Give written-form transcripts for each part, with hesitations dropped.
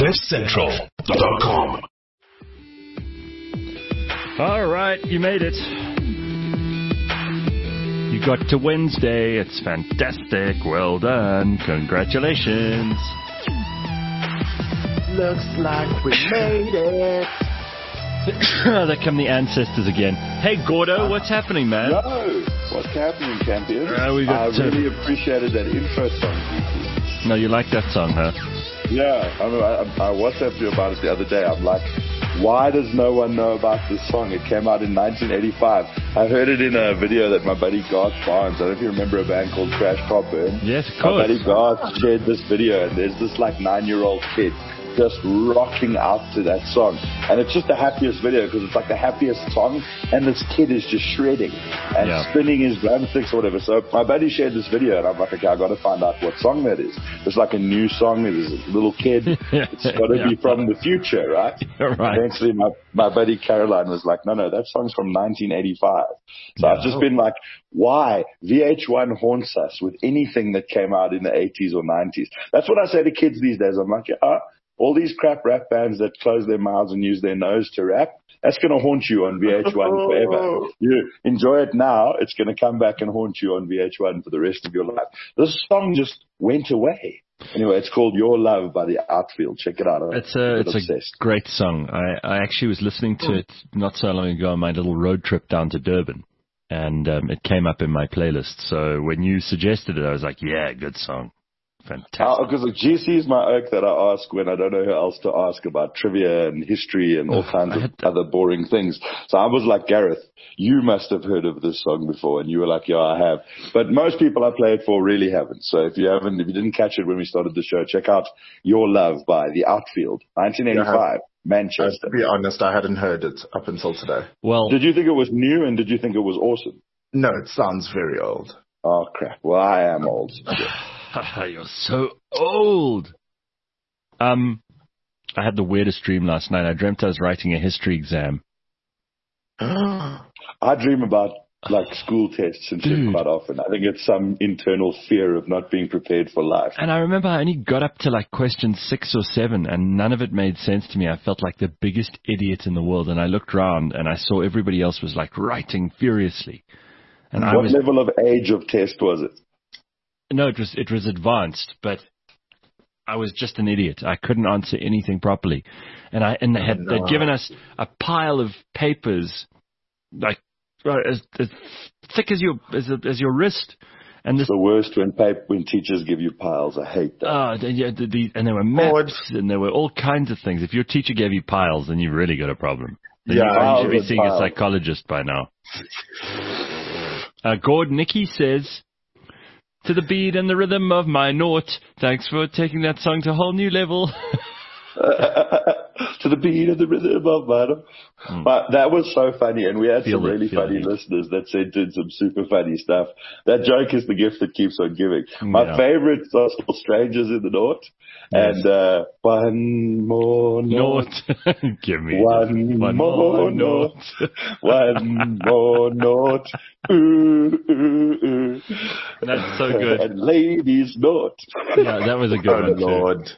CliffCentral.com. All right, you made it. You got to Wednesday. It's fantastic. Well done. Congratulations. Looks like we made it. There come the ancestors again. Hey, Gordo, what's happening, man? No, what's happening, champion? I really appreciated that intro song, GT. No, you like that song, huh? Yeah, I WhatsApped you about it the other day. I'm like, why does no one know about this song? It came out in 1985. I heard it in a video that my buddy Garth Barnes, I don't know if you remember a band called Crash Car Burn. Yes, of course. My buddy Garth shared this video, and there's this like 9-year-old kid just rocking out to that song. And it's just the happiest video because it's like the happiest song, and this kid is just shredding and spinning his drumsticks or whatever. So my buddy shared this video, and I'm like, okay, I got to find out what song that is. It's like a new song. There's a little kid. It's got to be from the future, right? Right. Eventually, my buddy Caroline was like, no, that song's from 1985. So I've just been like, why? VH1 haunts us with anything that came out in the 80s or 90s. That's what I say to kids these days. I'm like, all these crap rap bands that close their mouths and use their nose to rap, that's going to haunt you on VH1 forever. You enjoy it now, it's going to come back and haunt you on VH1 for the rest of your life. This song just went away. Anyway, it's called Your Love by The Outfield. Check it out. It's a great song. I actually was listening to it not so long ago on my little road trip down to Durban, and it came up in my playlist. So when you suggested it, I was like, yeah, good song. Fantastic. Because GC is my oak that I ask when I don't know who else to ask about trivia and history and all kinds of other boring things. So I was like, Gareth, you must have heard of this song before. And you were like, yeah, I have. But most people I play it for really haven't. So if you didn't catch it when we started the show, check out Your Love by The Outfield, 1985. Manchester. To be honest, I hadn't heard it up until today. Well, did you think it was new and did you think it was awesome? No, it sounds very old. Oh, crap. Well, I am old. You're so old. I had the weirdest dream last night. I dreamt I was writing a history exam. I dream about like school tests and shit quite often. I think it's some internal fear of not being prepared for life. And I remember I only got up to like question 6 or 7 and none of it made sense to me. I felt like the biggest idiot in the world. And I looked around and I saw everybody else was like writing furiously. And what level of age of test was it? No, it was advanced, but I was just an idiot. I couldn't answer anything properly. And they'd given us a pile of papers, like as thick as your wrist. And it's the worst when teachers give you piles. I hate that. And there were maps and there were all kinds of things. If your teacher gave you piles, then you've really got a problem. Then you should be seeing a psychologist by now. Gord Nicky says, to the beat and the rhythm of my note. Thanks for taking that song to a whole new level. To the beat and the rhythm of my note. But that was so funny, and we had some really funny listeners that sent in some super funny stuff. That joke is the gift that keeps on giving. My favorites are still Strangers in the North. Yes. And one more note. Give me one more note. One more note. Ooh, ooh, ooh. That's so good. And ladies note. Yeah, that was a good one. Lord.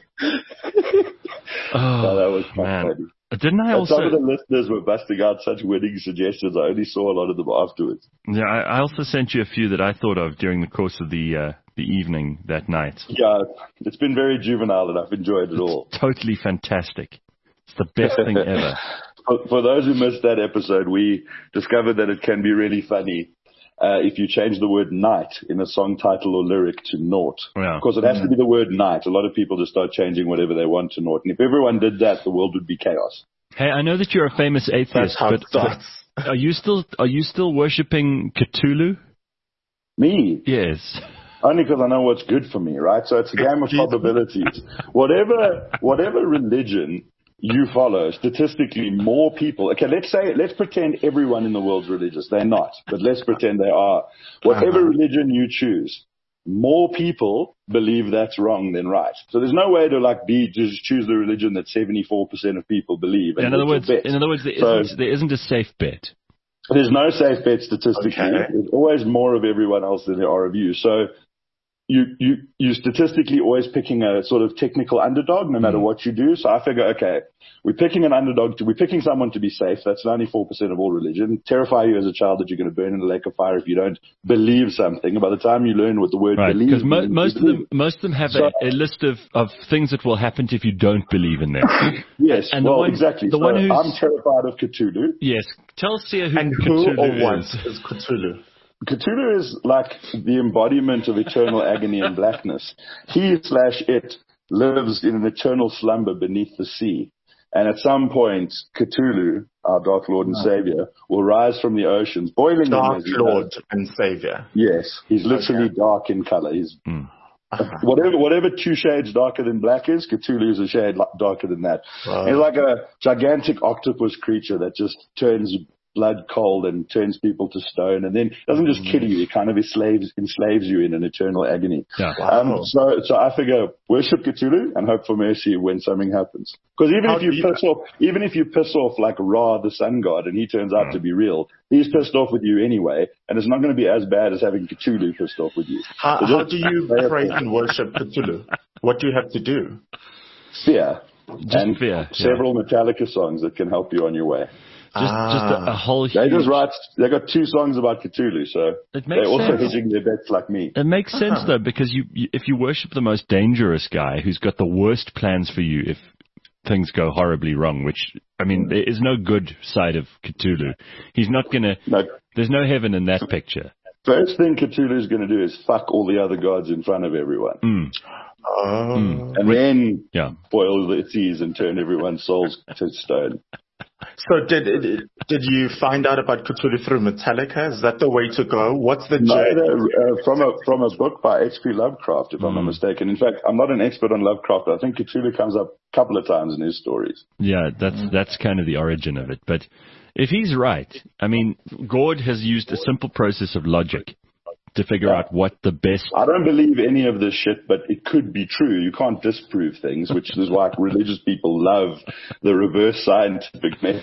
That was funny. Didn't I also? Some of the listeners were busting out such winning suggestions. I only saw a lot of them afterwards. Yeah, I also sent you a few that I thought of during the course of the evening that night. Yeah, it's been very juvenile and I've enjoyed it all. Totally fantastic. It's the best thing ever. For those who missed that episode, we discovered that it can be really funny if you change the word night in a song title or lyric to naught. Yeah. Of course, it has to be the word night. A lot of people just start changing whatever they want to naught. And if everyone did that, the world would be chaos. Hey, I know that you're a famous atheist, but are you still worshipping Cthulhu? Me? Yes. Only because I know what's good for me, right? So it's a game of probabilities. Whatever religion you follow, statistically, more people. Okay, let's pretend everyone in the world's religious. They're not, but let's pretend they are. Whatever religion you choose, more people believe that's wrong than right. So there's no way to just choose the religion that 74% of people believe. And in other words, there isn't a safe bet. There's no safe bet statistically. Okay. There's always more of everyone else than there are of you. So you're statistically always picking a sort of technical underdog, no matter what you do. So I figure, okay, we're picking an underdog. We're picking someone to be safe. That's 94% of all religion. Terrify you as a child that you're going to burn in a lake of fire if you don't believe something. And by the time you learn what the word believe because means, most of them have a list of things that will happen if you don't believe in them. Yes, and exactly. The one who's, I'm terrified of Cthulhu. Yes, tell Sia who And Cthulhu who or what is. is Cthulhu? Cthulhu is like the embodiment of eternal agony and blackness. He/it lives in an eternal slumber beneath the sea. And at some point, Cthulhu, our Dark Lord and Savior, will rise from the oceans, boiling Dark them. Lord and Savior. Yes, he's literally dark in color. He's whatever 2 shades darker than black is, Cthulhu is a shade darker than that. Wow. He's like a gigantic octopus creature that just turns blood cold and turns people to stone, and then doesn't just kill you; he kind of enslaves you in an eternal agony. Yeah. Wow. So I figure worship Cthulhu and hope for mercy when something happens. Because even if you piss off like Ra, the sun god, and he turns out to be real, he's pissed off with you anyway, and it's not going to be as bad as having Cthulhu pissed off with you. How do you praise and worship Cthulhu? What do you have to do? Fear. Just fear. Several Metallica songs that can help you on your way. Just a whole huge... They got 2 songs about Cthulhu, so they're also hedging their bets like me. It makes sense, though, because if you worship the most dangerous guy who's got the worst plans for you if things go horribly wrong, which, I mean, there is no good side of Cthulhu. He's not going to... No. There's no heaven in that picture. First thing Cthulhu's going to do is fuck all the other gods in front of everyone. And then boil the seas and turn everyone's souls to stone. So did you find out about Cthulhu through Metallica? Is that the way to go? What's the journey? From a book by H.P. Lovecraft, if I'm not mistaken. In fact, I'm not an expert on Lovecraft, but I think Cthulhu comes up a couple of times in his stories. Yeah, that's kind of the origin of it. But if he's right, I mean, Gord has used a simple process of logic to figure out what the best... I don't believe any of this shit, but it could be true. You can't disprove things, which is why religious people love the reverse scientific method.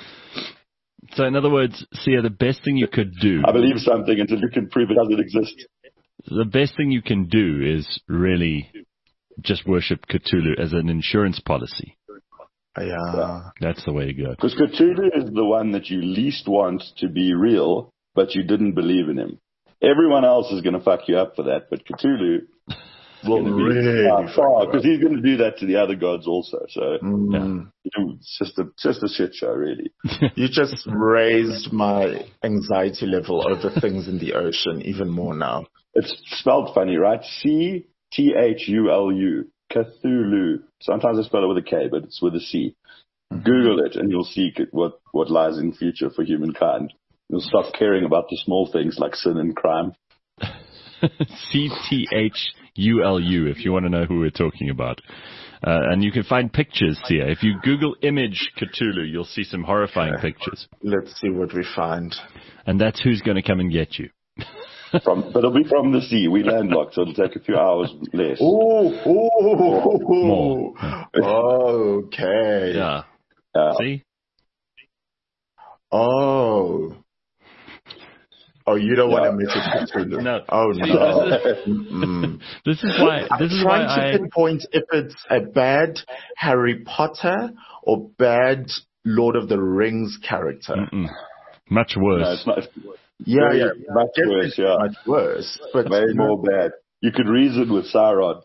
So in other words, Sia, the best thing you could do... I believe something until you can prove it doesn't exist. The best thing you can do is really just worship Cthulhu as an insurance policy. Yeah. That's the way to go. Because Cthulhu is the one that you least want to be real, but you didn't believe in him. Everyone else is going to fuck you up for that, but Cthulhu will really because he's going to do that to the other gods also. So it's just a shit show, really. You just raised my anxiety level over things in the ocean even more now. It's spelled funny, right? Cthulu, Cthulhu. Sometimes I spell it with a K, but it's with a C. Google it, and you'll see what lies in future for humankind. You'll stop caring about the small things like sin and crime. Cthulu, if you want to know who we're talking about. And you can find pictures here. If you Google image Cthulhu, you'll see some horrifying pictures. Let's see what we find. And that's who's going to come and get you. But it'll be from the sea. We landlocked, so it'll take a few hours less. More. Okay. Yeah. See? Oh, you don't want to miss it, Cthulhu. No. Oh, no. This is why I'm trying to pinpoint if it's a bad Harry Potter or bad Lord of the Rings character. Much worse. No, it's not. Much worse. Much worse. But way more bad. You could reason with Sauron.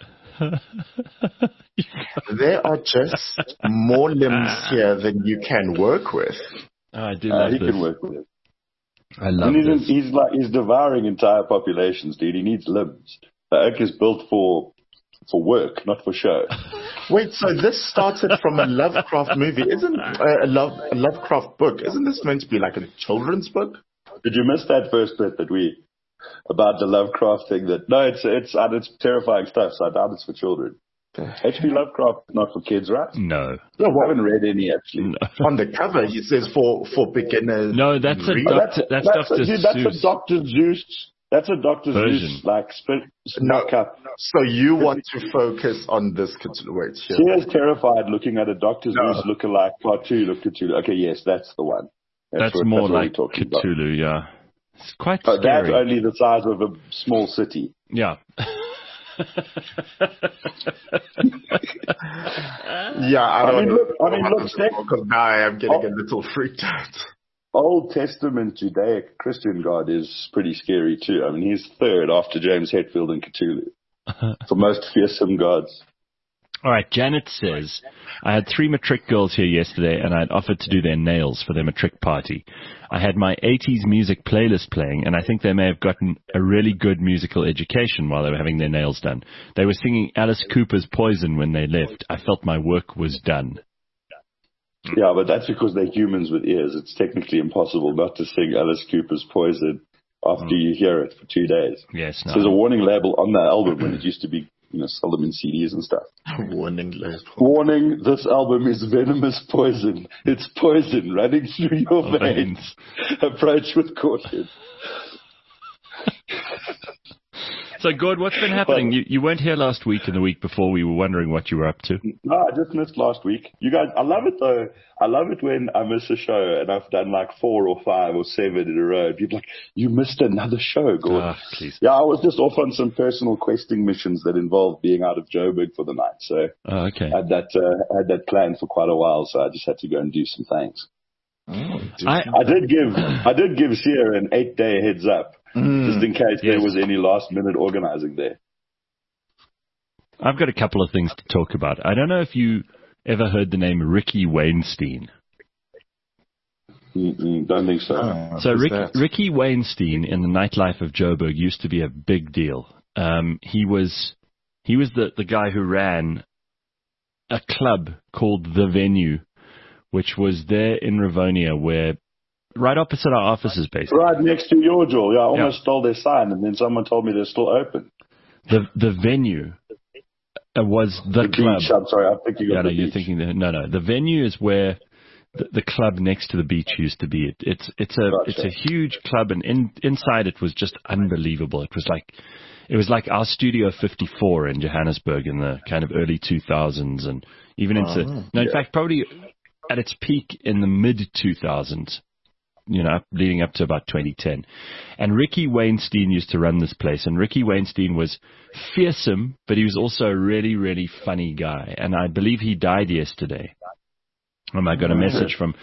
There are just more limbs here than you can work with. Oh, I do love he this. can work with it. I love this. He's devouring entire populations, dude. He needs limbs. The oak is built for work, not for show. Wait, so this started from a Lovecraft movie, isn't a Lovecraft book? Isn't this meant to be like a children's book? Did you miss that first bit about the Lovecraft thing? It's terrifying stuff. So I doubt it's for children. H.P. Lovecraft is not for kids, right? No. I haven't read any, actually. No. On the cover, he says for beginners. No, that's Dr. Seuss. That's a Dr. Version. Seuss, snuck up. So you want to focus on this Cthulhu. Wait, here. She is terrified looking at a Dr. Seuss lookalike cartoon of Cthulhu. Okay, yes, that's the one. That's more like Cthulhu, yeah. It's quite scary. That's only the size of a small city. Yeah. Yeah, I mean, look, because now I am getting a little freaked out. Old Testament Judaic Christian God is pretty scary too. I mean, he's third after James Hetfield and Cthulhu for most fearsome gods. All right, Janet says, I had 3 matric girls here yesterday and I'd offered to do their nails for their matric party. I had my 80s music playlist playing and I think they may have gotten a really good musical education while they were having their nails done. They were singing Alice Cooper's Poison when they left. I felt my work was done. Yeah, but that's because they're humans with ears. It's technically impossible not to sing Alice Cooper's Poison after you hear it for 2 days. Yes, no. So there's a warning label on the album when it used to be, sold them in CDs and stuff. Warning label. Warning, this album is venomous poison. It's poison running through your veins. Approach with caution. So, Gord, what's been happening? You weren't here last week and the week before. We were wondering what you were up to. No, I just missed last week. You guys, I love it though. I love it when I miss a show and I've done like 4 or 5 or 7 in a row. People are like, you missed another show, Gord. Please. Yeah, I was just off on some personal questing missions that involved being out of Joburg for the night. So okay. I had that planned for quite a while. So I just had to go and do some things. I did give Sia an 8-day heads up. Just in case there was any last-minute organizing there. I've got a couple of things to talk about. I don't know if you ever heard the name Ricky Weinstein. Don't think so. So Ricky Weinstein in the nightlife of Joburg used to be a big deal. He was the guy who ran a club called The Venue, which was there in Rivonia where... Right opposite our offices, basically. Right next to your door. Yeah, I almost stole their sign, and then someone told me they're still open. The venue was the club. Beach. I'm sorry, I'm thinking of the beach. You're thinking the venue is where the club next to the beach used to be. It's a huge club, and inside it was just unbelievable. It was like our Studio 54 in Johannesburg in the kind of early 2000s, and even in fact, probably at its peak in the mid 2000s. Leading up to about 2010. And Ricky Weinstein used to run this place. And Ricky Weinstein was fearsome, but he was also a really, really funny guy. And I believe he died yesterday. I got a message from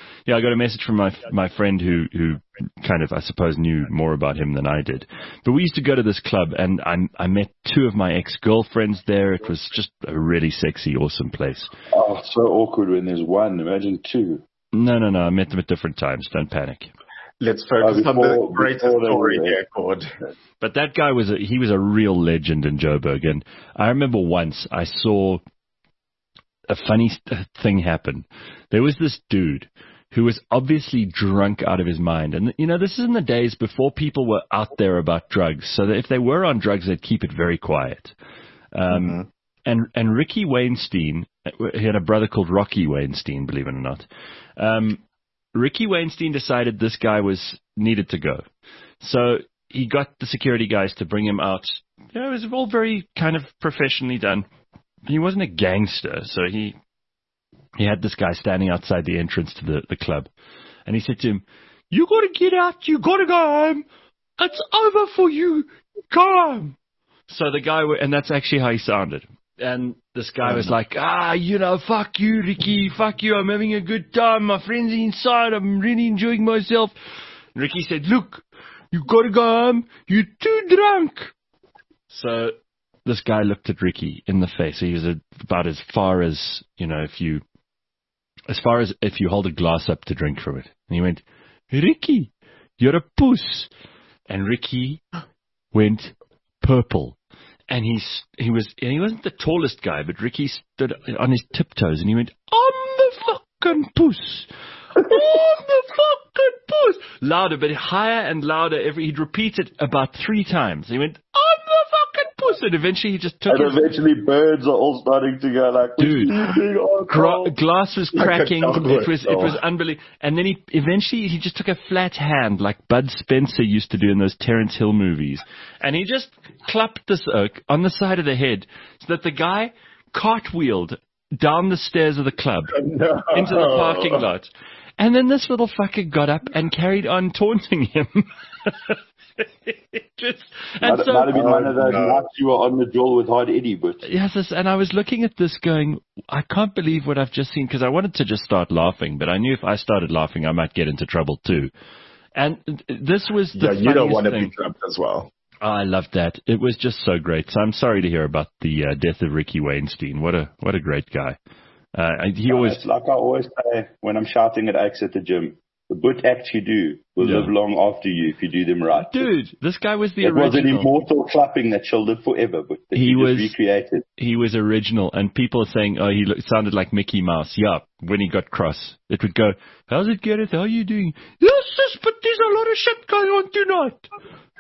my friend who kind of, I suppose, knew more about him than I did. But we used to go to this club, and I met 2 of my ex-girlfriends there. It was just a really sexy, awesome place. Oh, so awkward when there's one. Imagine 2. No. I met them at different times. Don't panic. Let's focus on the greatest story here, Gord. But that guy was a real legend in Joburg. And I remember once I saw a funny thing happen. There was this dude who was obviously drunk out of his mind. And, this is in the days before people were out there about drugs. So that if they were on drugs, they'd keep it very quiet. And Ricky Weinstein, he had a brother called Rocky Weinstein, believe it or not. Ricky Weinstein decided this guy needed to go. So he got the security guys to bring him out. It was all very kind of professionally done. He wasn't a gangster, so he had this guy standing outside the entrance to the club. And he said to him, "You got to get out. You got to go home. It's over for you. Go home." So the guy, and that's actually how he sounded. And this guy was like, fuck you, Ricky, fuck you, I'm having a good time, my friends are inside, I'm really enjoying myself. And Ricky said, "Look, you gotta go home, you're too drunk." So this guy looked at Ricky in the face. He was about as far as if you hold a glass up to drink from it. And he went, "Ricky, you're a puss." And Ricky went purple. And he wasn't the tallest guy, but Ricky stood on his tiptoes and he went, "I'm the fucking puss. I'm the fucking puss." Louder, but higher and louder. He'd repeat it about 3 times. He went, "I'm the fucking puss." And eventually he just took it. And eventually birds are all starting to go like, dude, glass was cracking. It was unbelievable. And then he eventually just took a flat hand like Bud Spencer used to do in those Terence Hill movies. And he just clapped this oak on the side of the head so that the guy cartwheeled down the stairs of the club into the parking lot. And then this little fucker got up and carried on taunting him. And so, might have been one of those nights you were on the drill with Hard Eddie, but yes, and I was looking at this going, I can't believe what I've just seen, because I wanted to just start laughing, but I knew if I started laughing, I might get into trouble too. And this was the you don't want to thing. be trapped as well. Oh, I loved that. It was just so great. So I'm sorry to hear about the death of Ricky Weinstein. What a great guy. He always, it's like I always say when I'm shouting at acts at the gym, the good acts you do will live long after you if you do them right. Dude, this guy was the original. original. It was an immortal clapping that shall live forever, but he was recreated. He was original, and people are saying, oh, he sounded like Mickey Mouse. Yeah, when he got cross. It would go, how's it, Gareth? How are you doing? Yes, but there's a lot of shit going on tonight.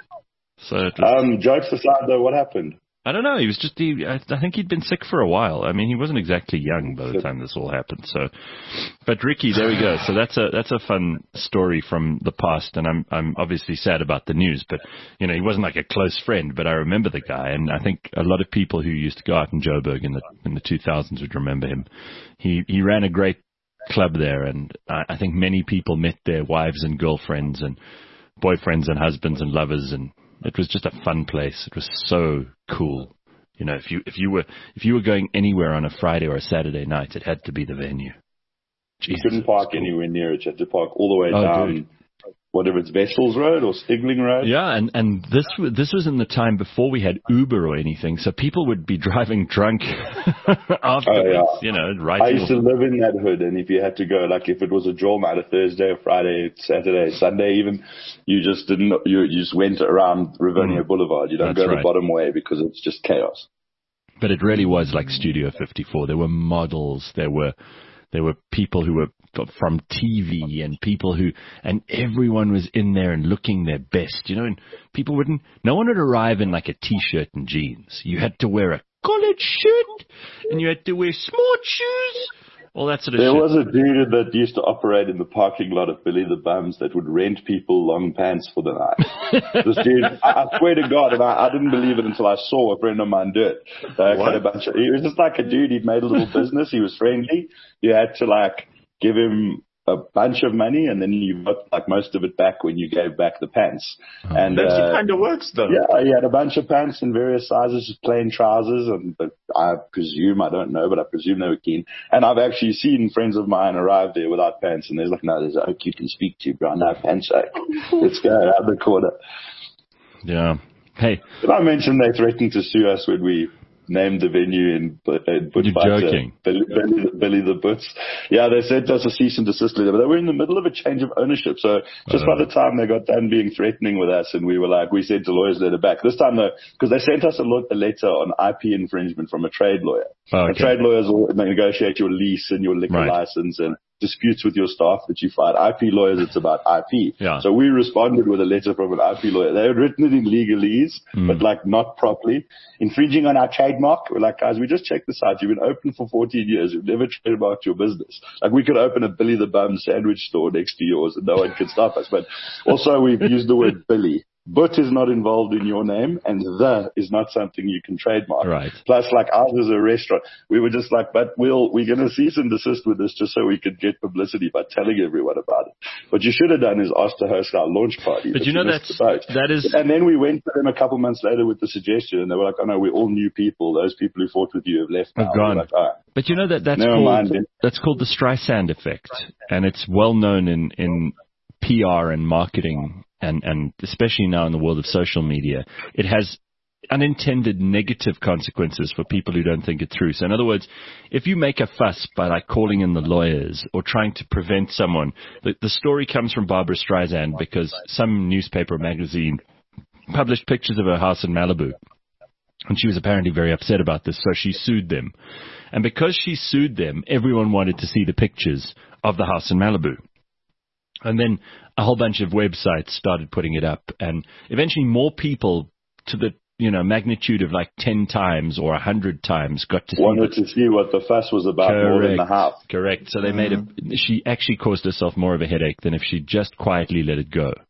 So it was, jokes aside, though, what happened? I don't know. He was just, I think he'd been sick for a while. I mean, he wasn't exactly young by the time this all happened. So, but Ricky, there we go. So that's a fun story from the past. And I'm obviously sad about the news, but he wasn't like a close friend, but I remember the guy. And I think a lot of people who used to go out in Joburg in the 2000s would remember him. He ran a great club there. And I think many people met their wives and girlfriends and boyfriends and husbands and lovers, and it was just a fun place. It was so cool. If you were going anywhere on a Friday or a Saturday night, it had to be the venue. Jesus, you couldn't park anywhere near it. You had to park all the way down. Dude. Whatever it's Wessels Road or Stigling Road. Yeah, and this was in the time before we had Uber or anything, so people would be driving drunk afterwards. Right. I used to live in that hood, and if you had to go, like if it was a draw night, a Thursday, a Friday, Saturday, Sunday, even, you just didn't. You just went around Riverina Boulevard. You don't go the bottom way because it's just chaos. But it really was like Studio 54. There were models. There were people who were from TV and and everyone was in there and looking their best, and no one would arrive in like a t-shirt and jeans. You had to wear a collared shirt and you had to wear smart shoes, all that sort of shit. There was a dude that used to operate in the parking lot of Billy the Bums that would rent people long pants for the night. This dude, I swear to God, and I didn't believe it until I saw a friend of mine do it. He was just like a dude. He'd made a little business. He was friendly. You had to give him a bunch of money, and then you got most of it back when you gave back the pants. Oh, and that kind of works, though. Yeah, he had a bunch of pants in various sizes, just plain trousers, and I don't know, but I presume they were keen. And I've actually seen friends of mine arrive there without pants, and there's no, there's a oak you can speak to, bro. No pants, let's go out the corner. Yeah. Hey. Did I mention they threatened to sue us when we named the venue in You're joking. Billy the Butts. Yeah, they sent us a cease and desist letter, but they were in the middle of a change of ownership. So just by the time they got done being threatening with us, and we were we sent a lawyer's letter back. This time though, because they sent us a letter on IP infringement from a trade lawyer. And trade lawyers will negotiate your lease and your liquor license and disputes with your staff that you fight. IP lawyers, it's about IP. Yeah. So we responded with a letter from an IP lawyer. They had written it in legalese, but not properly. Infringing on our trademark. We're like, guys, we just checked this out. You've been open for 14 years. You've never trademarked your business. We could open a Billy the Bum sandwich store next to yours and no one could stop us. But also we've used the word Billy. But is not involved in your name, and the is not something you can trademark. Right. Plus, ours is a restaurant. We were just but we're going to cease and desist with this just so we could get publicity by telling everyone about it. What you should have done is asked to host our launch party. But that is. And then we went to them a couple months later with the suggestion, and they were like, "Oh no, we're all new people. Those people who fought with you have left now." Have gone. But that's called the Streisand effect, and it's well known in PR and marketing. And especially now in the world of social media, it has unintended negative consequences for people who don't think it through. So in other words, if you make a fuss by calling in the lawyers or trying to prevent someone, the story comes from Barbara Streisand because some newspaper or magazine published pictures of her house in Malibu. And she was apparently very upset about this, so she sued them. And because she sued them, everyone wanted to see the pictures of the house in Malibu. And then a whole bunch of websites started putting it up, and eventually more people to the magnitude of 10 times or 100 times got to see what the fuss was about. More than the house. Correct. So they made she actually caused herself more of a headache than if she just quietly let it go.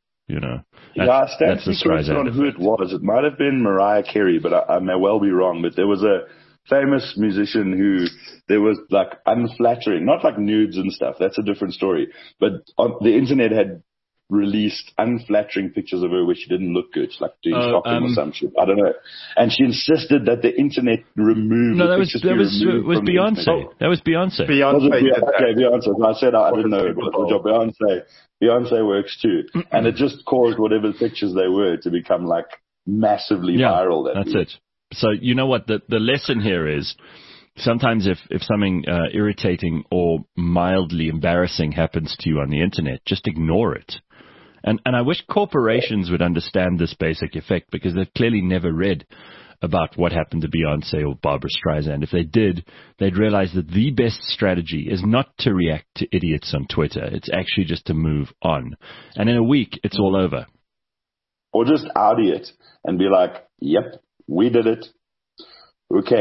That's the Streisand on who it was. It might have been Mariah Carey, but I may well be wrong. But there was a famous musician who there was unflattering, not nudes and stuff. That's a different story. But on the internet had released unflattering pictures of her where she didn't look good, like doing shopping or some shit. I don't know. And she insisted that the internet remove No, the that was Beyonce. That was Beyonce. Beyonce. I said I didn't know it was Beyonce works too. And it just caused whatever pictures they were to become like massively viral. That's it. So you know what? The lesson here is sometimes if something irritating or mildly embarrassing happens to you on the internet, just ignore it. And I wish corporations would understand this basic effect, because they've clearly never read about what happened to Beyonce or Barbara Streisand. If they did, they'd realize that the best strategy is not to react to idiots on Twitter. It's actually just to move on. And in a week, it's all over. Or just Audi it and be like, yep, we did it. Okay,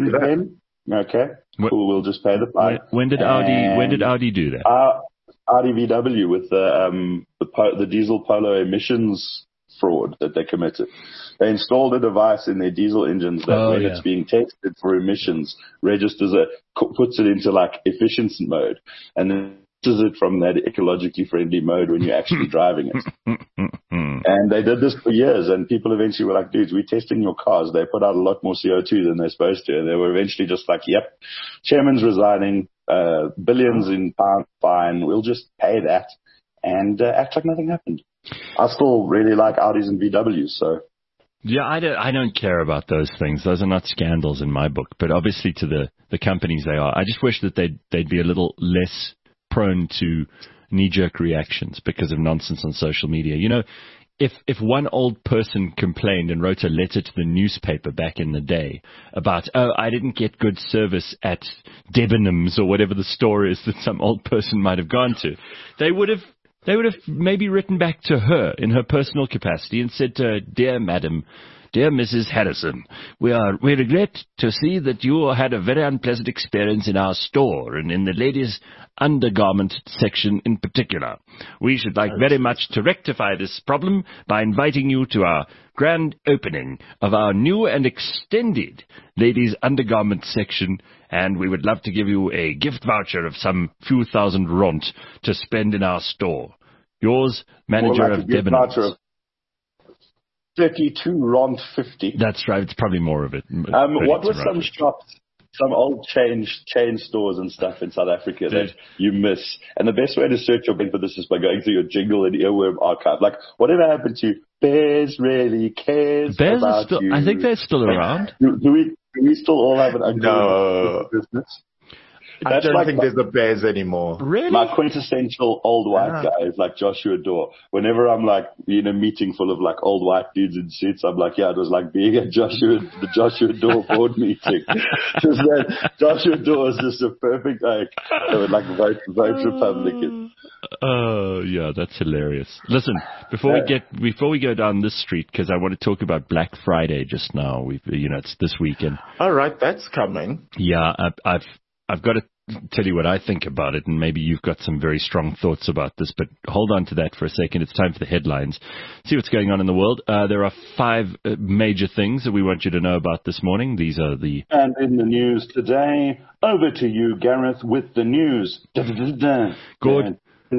okay, cool, we'll just pay the fine. When did Audi do that? Audi VW with the diesel Polo emissions fraud that they committed. They installed a device in their diesel engines that when it's being tested for emissions, puts it into like efficiency mode, and then it from that ecologically friendly mode when you're actually driving it. And they did this for years, and people eventually were like, dudes, we're testing your cars. They put out a lot more CO2 than they're supposed to. And they were eventually just like, yep, chairman's resigning, billions in pound fine. We'll just pay that and act like nothing happened. I still really like Audis and VWs, so. Yeah, I don't care about those things. Those are not scandals in my book, but obviously to the companies they are. I just wish that they'd be a little less prone to knee-jerk reactions because of nonsense on social media. You know, if one old person complained and wrote a letter to the newspaper back in the day about, I didn't get good service at Debenhams or whatever the store is that some old person might have gone to, they would have maybe written back to her in her personal capacity and said to her, Dear Madam, Dear Mrs. Harrison, we regret to see that you had a very unpleasant experience in our store and in the ladies' undergarment section in particular. We should like very much to rectify this problem by inviting you to our grand opening of our new and extended ladies' undergarment section, and we would love to give you a gift voucher of some few thousand rand to spend in our store. Yours, manager of Debenhams. 32 rand 50. That's right. It's probably more of it. What were some shops, some old chain stores and stuff in South Africa that you miss? And the best way to search your for this is by going through your jingle and earworm archive. Like, whatever happened to Bears really cares about you? I think they're still around. Do we still all have an uncle business? I don't think there's the Bears anymore. Really? My quintessential old white guy is like Joshua Dorr. Whenever I'm like in a meeting full of like old white dudes in suits, I'm like, it was like being at the Joshua Dorr board meeting. Just that Joshua Dorr is just a perfect they would like vote Republican. Oh yeah, that's hilarious. Listen, before we go down this street, because I want to talk about Black Friday just now. It's this weekend. All right, that's coming. Yeah, I've got to tell you what I think about it, and maybe you've got some very strong thoughts about this, but hold on to that for a second. It's time for the headlines. See what's going on in the world. There are 5 major things that we want you to know about this morning. These are the... And in the news today, over to you, Gareth, with the news. Good.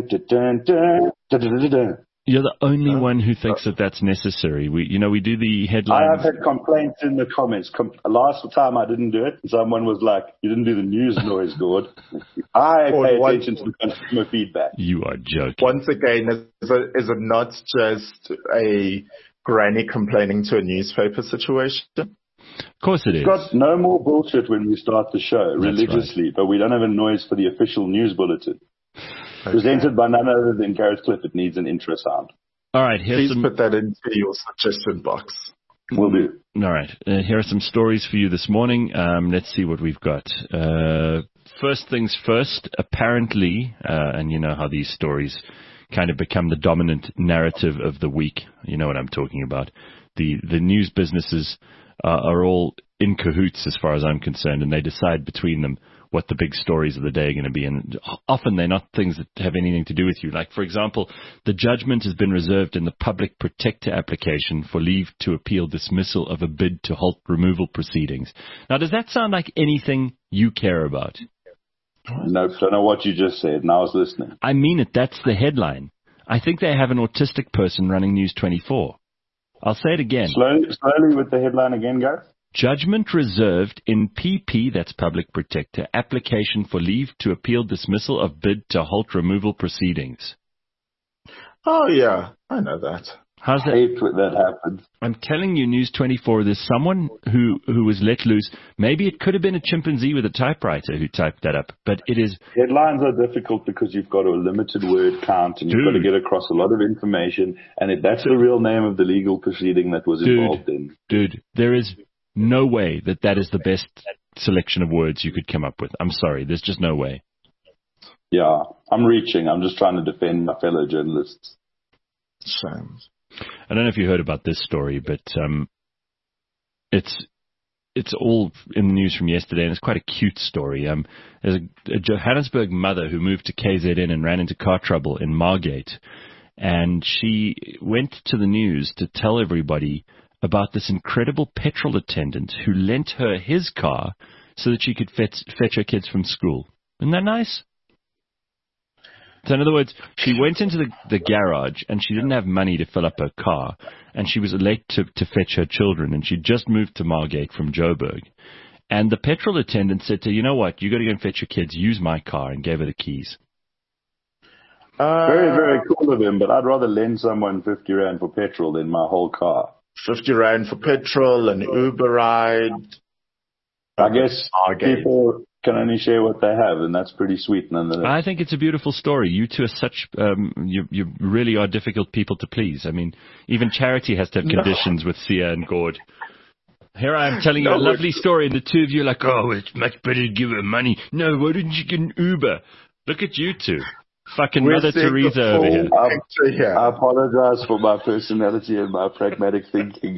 You're the only one who thinks that that's necessary. We do the headlines. I have had complaints in the comments. Last time I didn't do it, someone was like, you didn't do the news noise, Gord. I pay attention to the consumer feedback. You are joking. Once again, is it not just a granny complaining to a newspaper situation? Of course it is. We've got no more bullshit when we start the show religiously, but we don't have a noise for the official news bulletin. Okay. Presented by none other than Gareth Cliff. It needs an intro sound. All right. Please put that into your suggestion box. Will do. All right. Here are some stories for you this morning. Let's see what we've got. First things first, apparently, and you know how these stories kind of become the dominant narrative of the week. You know what I'm talking about. The news businesses are all in cahoots as far as I'm concerned, and they decide between them what the big stories of the day are going to be. And often they're not things that have anything to do with you. Like, for example, the judgment has been reserved in the public protector application for leave to appeal dismissal of a bid to halt removal proceedings. Now, does that sound like anything you care about? Nope, don't know what you just said, and I was listening. I mean it. That's the headline. I think they have an autistic person running News 24. I'll say it again. Slowly with the headline again, Gareth. Judgment reserved in PP, that's Public Protector, application for leave to appeal dismissal of bid to halt removal proceedings. Oh, yeah. I know that. How's that? I hate when that happens. I'm telling you, News 24, there's someone who was let loose. Maybe it could have been a chimpanzee with a typewriter who typed that up, but it is... Headlines are difficult because you've got a limited word count and you've got to get across a lot of information, and that's the real name of the legal proceeding that was involved in. Dude, there is no way that is the best selection of words you could come up with. I'm sorry, there's just no way. Yeah, I'm reaching. I'm just trying to defend my fellow journalists. Shame. I don't know if you heard about this story, but it's all in the news from yesterday, and it's quite a cute story. There's a Johannesburg mother who moved to KZN and ran into car trouble in Margate, and she went to the news to tell everybody about this incredible petrol attendant who lent her his car so that she could fetch her kids from school. Isn't that nice? So in other words, she went into the garage and she didn't have money to fill up her car, and she was late to fetch her children, and she just moved to Margate from Joburg. And the petrol attendant said to her, you know what, you got to go and fetch your kids, use my car, and gave her the keys. Very, very cool of him, but I'd rather lend someone 50 Rand for petrol than my whole car. 50 Rand for petrol, an Uber ride. I guess people can only share what they have, and that's pretty sweet nonetheless. I think it's a beautiful story. You two are such, you really are difficult people to please. I mean, even charity has to have conditions with Sia and Gord. Here I am telling you a lovely story, and the two of you are like, oh, it's much better to give her money. No, why didn't you get an Uber? Look at you two. Fucking Mother Teresa over here. I apologize for my personality and my pragmatic thinking.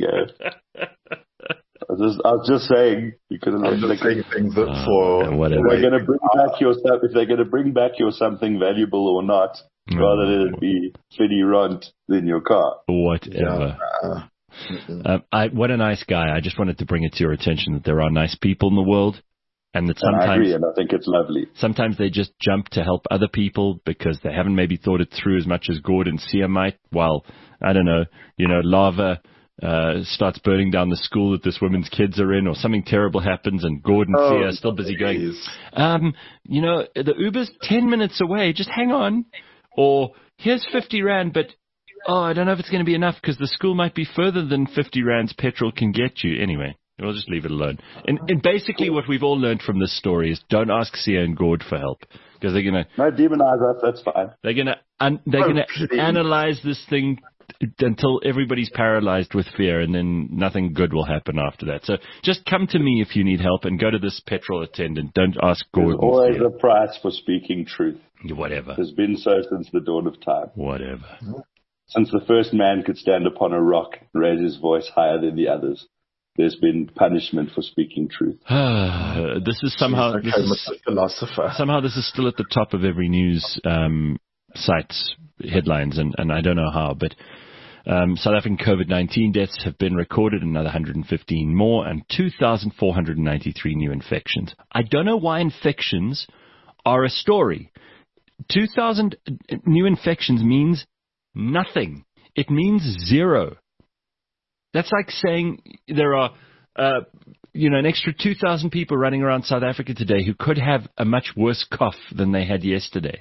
I was just saying, you could have saying things that for whatever. If they're going to bring back your stuff, if they're going to bring back your something valuable or not, rather than it be Fiddy Runt than your car. Whatever. What a nice guy. I just wanted to bring it to your attention that there are nice people in the world, and that sometimes I agree, and I think it's lovely. Sometimes they just jump to help other people because they haven't maybe thought it through as much as Gord and Sia might. While I don't know, lava starts burning down the school that this woman's kids are in, or something terrible happens, and Gord and Sia are still busy going, the Uber's 10 minutes away, just hang on. Or, here's 50 Rand, but, I don't know if it's going to be enough because the school might be further than 50 Rand's petrol can get you. Anyway, we'll just leave it alone. And basically what we've all learned from this story is don't ask Sia and Gord for help, because they're going to... No, demonize us, that's fine. They're going to analyze this thing until everybody's paralyzed with fear, and then nothing good will happen after that. So just come to me if you need help, and go to this petrol attendant. Don't ask Gordon. There's always a price for speaking truth. Whatever. There's been so since the dawn of time. Whatever. Since the first man could stand upon a rock and raise his voice higher than the others, there's been punishment for speaking truth. This is somehow... philosopher. Somehow this is still at the top of every news site's headlines, and I don't know how, but South African COVID-19 deaths have been recorded, another 115 more, and 2,493 new infections. I don't know why infections are a story. 2,000 new infections means nothing. It means zero. That's like saying there are, an extra 2,000 people running around South Africa today who could have a much worse cough than they had yesterday.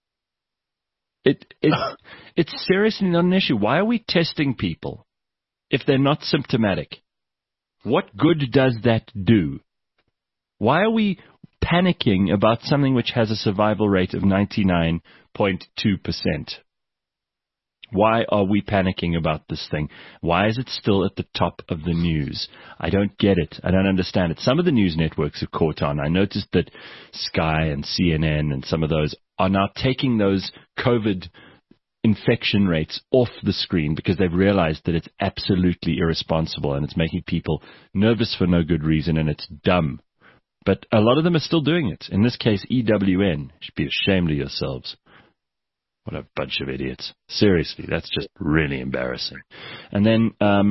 It's seriously not an issue. Why are we testing people if they're not symptomatic? What good does that do? Why are we panicking about something which has a survival rate of 99.2%? Why are we panicking about this thing? Why is it still at the top of the news? I don't get it. I don't understand it. Some of the news networks have caught on. I noticed that Sky and CNN and some of those are now taking those COVID infection rates off the screen because they've realized that it's absolutely irresponsible and it's making people nervous for no good reason, and it's dumb. But a lot of them are still doing it. In this case, EWN. You should be ashamed of yourselves. What a bunch of idiots. Seriously, that's just really embarrassing. And then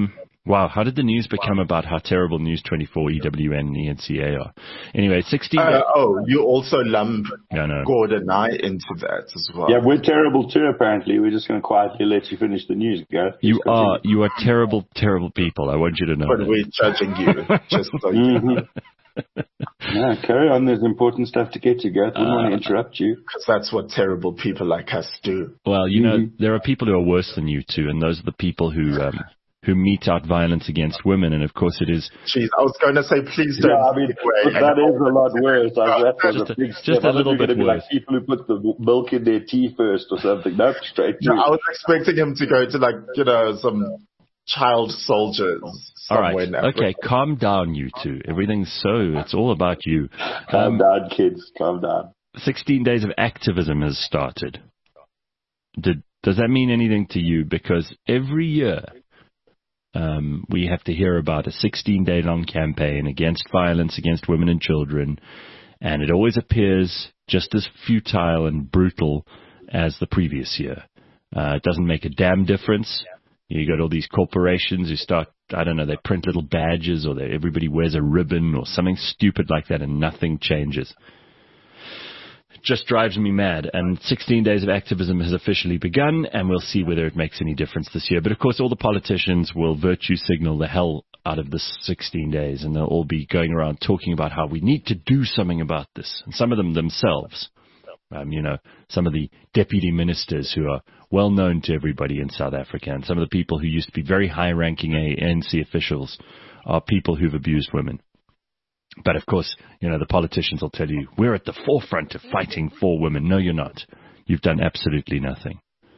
Wow, how did the news become about how terrible News 24, EWN, and ENCA are? Anyway, 16 days. You also lump No. Gordon and I into that as well. Yeah, we're terrible too, apparently. We're just going to quietly let you finish the news, Gareth. You are terrible, terrible people. I want you to know But that. we're judging you, just so you know. Yeah, carry on. There's important stuff to get to, Gareth. Wouldn't want to interrupt you. Because that's what terrible people like us do. Well, you know, there are people who are worse than you two, and those are the people who mete out violence against women, and of course it is... Jeez, I was going to say, please don't... Yeah, I mean, that is a lot worse. Just a little bit worse. Like people who put the milk in their tea first or something. No, straight to... No, I was expecting him to go to, like, you know, some child soldiers somewhere in Africa. Okay, calm down, you two. It's all about you. Calm down, kids. Calm down. 16 days of activism has started. Does that mean anything to you? Because every year... we have to hear about a 16-day-long campaign against violence against women and children, and it always appears just as futile and brutal as the previous year. It doesn't make a damn difference. You got all these corporations who start, I don't know, they print little badges, or everybody wears a ribbon or something stupid like that, and nothing changes. Just drives me mad. And 16 days of activism has officially begun, and we'll see whether it makes any difference this year. But of course, all the politicians will virtue signal the hell out of this 16 days, and they'll all be going around talking about how we need to do something about this. And some of them themselves, some of the deputy ministers who are well known to everybody in South Africa, and some of the people who used to be very high-ranking ANC officials are people who've abused women. But of course, the politicians will tell you, we're at the forefront of fighting for women. No, you're not. You've done absolutely nothing.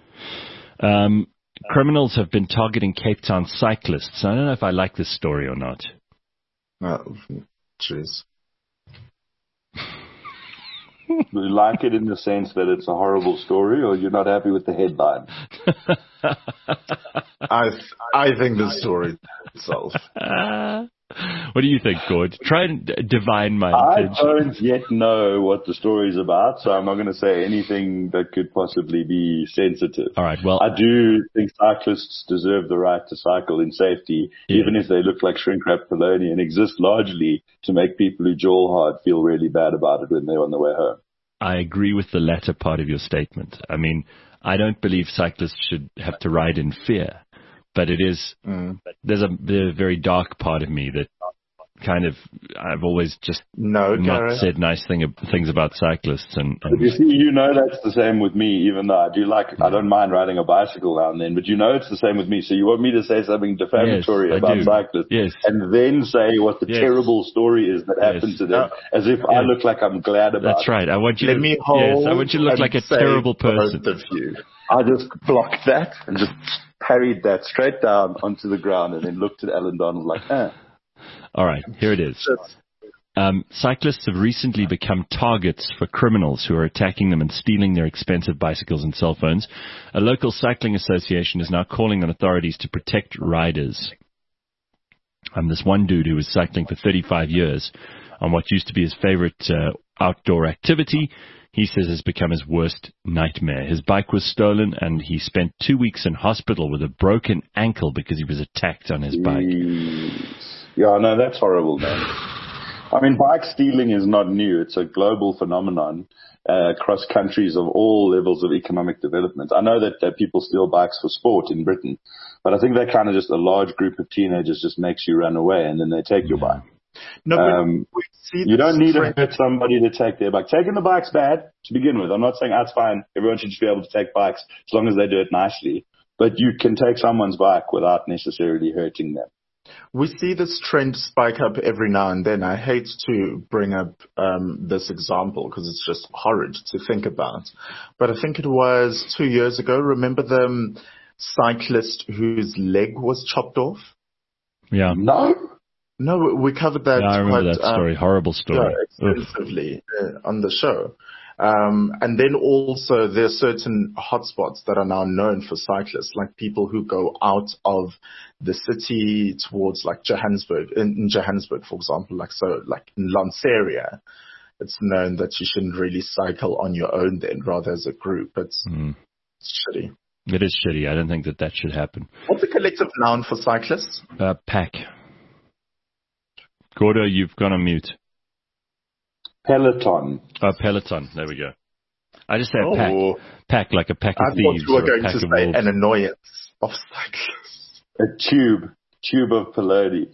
Criminals have been targeting Cape Town cyclists. I don't know if I like this story or not. Oh, jeez. Do you like it in the sense that it's a horrible story, or you're not happy with the headline? I think the story itself. What do you think, Gord? Try and divine my intention. I don't yet know what the story's about, so I'm not going to say anything that could possibly be sensitive. All right, well, I do think cyclists deserve the right to cycle in safety, even if they look like shrink-wrapped bologna, and exist largely to make people who jaw hard feel really bad about it when they're on their way home. I agree with the latter part of your statement. I mean, I don't believe cyclists should have to ride in fear. But it is, there's a very dark part of me that kind of, I've always just not said nice things about cyclists. And you see, that's the same with me, even though I don't mind riding a bicycle now and then, but it's the same with me. So you want me to say something defamatory about cyclists and then say what the terrible story is that happened to them, as if I look like I'm glad about it. That's right. I want you I want you to look like a terrible person. I just blocked that and just parried that straight down onto the ground and then looked at Alan Donald like, All right, here it is. Cyclists have recently become targets for criminals who are attacking them and stealing their expensive bicycles and cell phones. A local cycling association is now calling on authorities to protect riders. This one dude who was cycling for 35 years on what used to be his favorite outdoor activity, he says has become his worst nightmare. His bike was stolen, and he spent 2 weeks in hospital with a broken ankle because he was attacked on his bike. Yeah, no, that's horrible, man. I mean, bike stealing is not new. It's a global phenomenon across countries of all levels of economic development. I know that people steal bikes for sport in Britain, but I think that kind of just a large group of teenagers just makes you run away, and then they take your bike. No, you don't need to hurt somebody to take their bike. Taking the bike's bad to begin with. I'm not saying that's fine. Everyone should just be able to take bikes as long as they do it nicely. But you can take someone's bike without necessarily hurting them. We see this trend spike up every now and then. I hate to bring up this example because it's just horrid to think about. But I think it was 2 years ago. Remember the cyclist whose leg was chopped off? Yeah. No, we covered that. Yeah, I remember that story. Horrible story. Extensively on the show. And then also there are certain hotspots that are now known for cyclists, like people who go out of the city towards like Johannesburg. In Johannesburg, for example, like in Lanseria, it's known that you shouldn't really cycle on your own then, rather as a group. It's shitty. It is shitty. I don't think that should happen. What's the collective noun for cyclists? Pack. Gordo, you've gone on mute. Peloton. Peloton. There we go. I just say pack. Pack, like a pack of I thieves. thought you were going or a pack to of say wolves. an annoyance of cyclists. A tube of Pelodi.